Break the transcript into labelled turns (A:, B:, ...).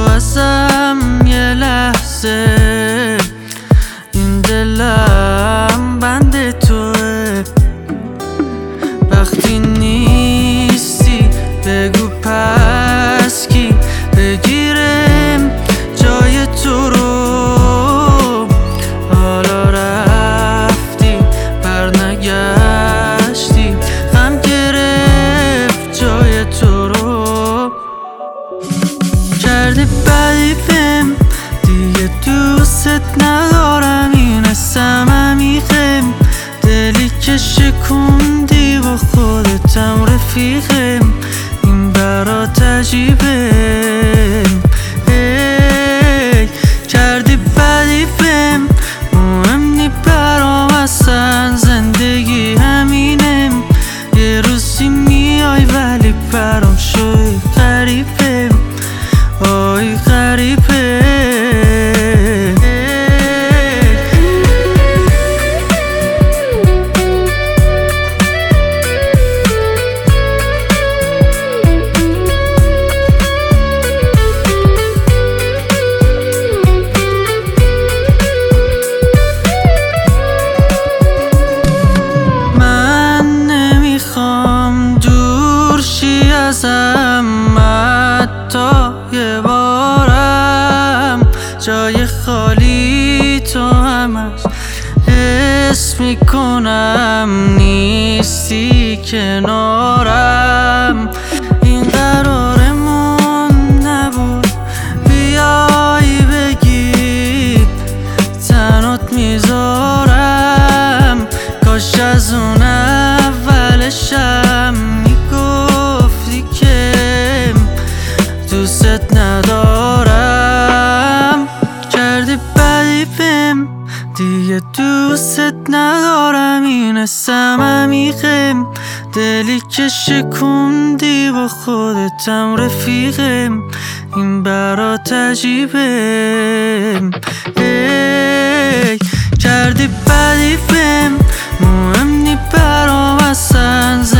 A: ازم یه لحظه، این دلم بند توه. وقتی نیستی بگو پس کی بگیرم جای تو رو. حالا رفتی برنگشتی، غم گرفت جای تو رو. کردی بدی بهم دیگه دوست ندارم، این حسم عمیقه، دلی که شکوندی با خودتم رفیقم، این برات عجیبه. کردی بدی بهم مهم نی برام، اصلا زندگی همینم، یه روزی میای ولی برام شوی غریبه، آی غریبه. حتی یه بارم جای خالی تو همش حس میکنم، نیستی کنارم. این قرارمون نبود بیایی بگی تنات میذارم، کاش از اون اولشم میگفتی که دوست ندارم. کردی بدی بهم دیگه دوست ندارم، این حسم عمیقه، دلی که شکوندی با خودتم رفیقم، این برات عجیبه. کردی بدی بهم مهم نی برام، اصلا